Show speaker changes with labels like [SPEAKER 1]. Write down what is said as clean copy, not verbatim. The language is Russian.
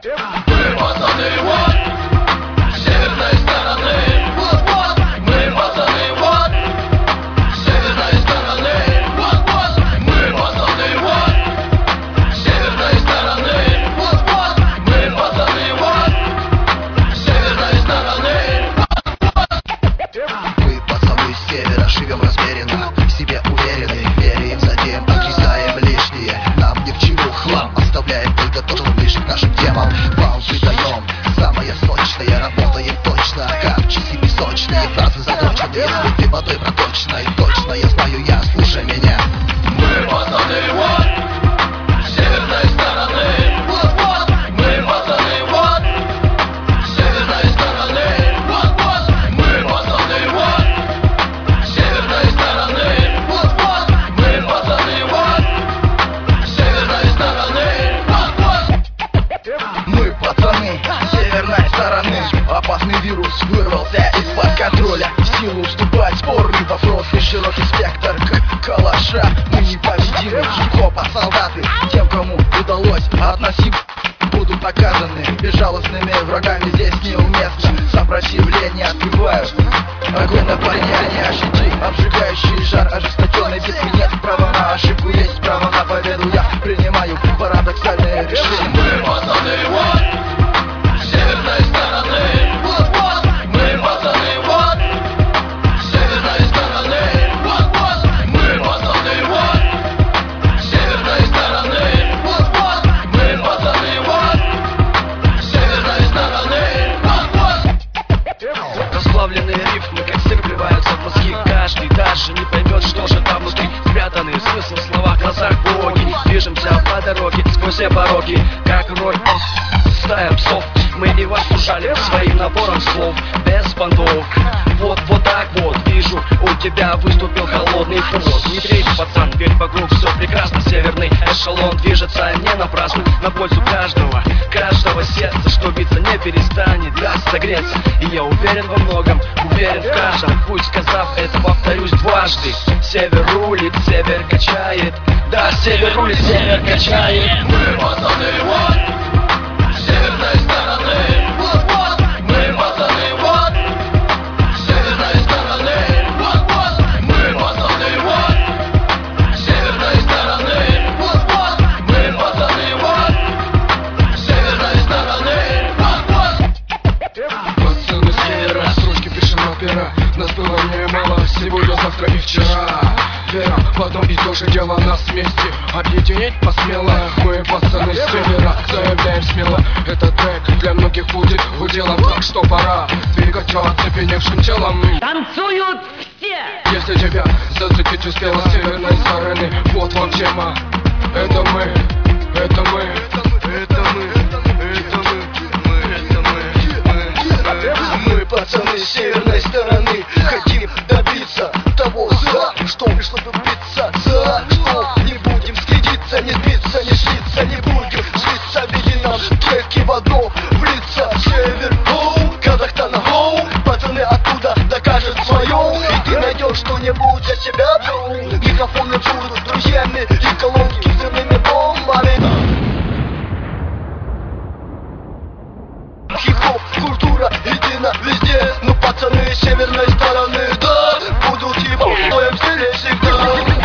[SPEAKER 1] Мы пацаны, вот, с северной стороны. Вот-вот, мы пацаны, вот, с северной стороны. Вот-вот, мы пацаны, вот, с северной стороны. Вот-вот, мы пацаны, вот, с северной стороны.
[SPEAKER 2] Мы пацаны с севера, живем размеренно, в себе уверены, верим, затем отрезаем лишнее. Нам ни к чему хлам, оставляем только то, что ближе к нашим темам. Вам выдаем самое сочное, работаем точно, как часы песочные, фразы заточенные, слиты водой проточной. Точно, я знаю, я, слушай меня.
[SPEAKER 1] Мы пацаны, вот, с северной стороны. Вот-вот, мы пацаны, вот, с северной стороны. Вот-вот, мы пацаны, вот, с северной стороны. Вот-вот, мы пацаны, вот, с северной стороны. Вот-вот.
[SPEAKER 2] Мы пацаны с северной стороны. Опасный вирус вырвался из-под контроля. В силу вступает спорный вопрос и широкий спектр калаша. Мы непобедимы, хип-хопа солдаты. Тем, кому удалось относить, будут наказаны безжалостными врагами. Здесь неуместно сопротивление отбивают. Огонь на парня не ощути, обжигающий жар ожесточенной битвы. Нет права на ошибку, есть право на победу. Я принимаю парадоксальные решения.
[SPEAKER 1] Мы пацаны, вот, с северной стороны. Вот-вот, мы пацаны, вот, с северной стороны. Вот-вот, мы пацаны, вот, с северной стороны. Вот-вот, мы пацаны, вот, с северной стороны. Вот-вот.
[SPEAKER 3] Расплавленные рифмы, как снег, вливаются в мозги. Каждый даже не поймет, что же там внутри. Спрятанный смысл в словах, глазах боги. Движемся по дороге сквозь все пороги, как рой, стая псов. Мы и вас ужали своим набором слов, без понтов. Вот так вот, вижу, у тебя выступил холодный пот. Не трейся, пацан, ведь вокруг все прекрасно. Северный эшелон движется не напрасно, на пользу каждого сердца, что биться не перестанет, даст согреться. И я уверен во многом, уверен в каждом. Пусть сказав это, повторюсь дважды. Север рулит, север качает. Да, север рулит, север качает.
[SPEAKER 1] Мы пацаны, вот, с северной стороны. Вот-вот, мы пацаны, вот, с северной стороны. Вот-вот, мы пацаны, вот, с северной стороны. Вот-вот, мы пацаны, вот, с северной стороны. Вот-вот.
[SPEAKER 4] Пацаны с севера, строчки пишем на пера. Нас было немало, сегодня, завтра и вчера. Вера, потом и тоже дело нас вместе объединить посмело. Мы пацаны с севера, заявляем смело. Этот трек для многих будет уделом. Так что пора двигать оцепеневшим телом.
[SPEAKER 5] Танцуют все!
[SPEAKER 4] Если тебя зацепить успела с северной стороны, вот вам тема. Это мы, это мы, это мы, это мы. Мы пацаны с северной стороны, хотим добиться того, за что пришло бы биться, за что не будем стыдиться, не сбиться, не слиться, не будем слиться, веди нам треки в одно влиться. Север, хоу, Казахстан, хоу, пацаны оттуда докажут свое, и ты найдешь что-нибудь для себя, броу. Микрофоны будут друзьями и колонки взрывными бомбами. Хип-хоп, культура едина везде, но пацаны с северной стороны, да, будут хип-хоп в своем стиле всегда.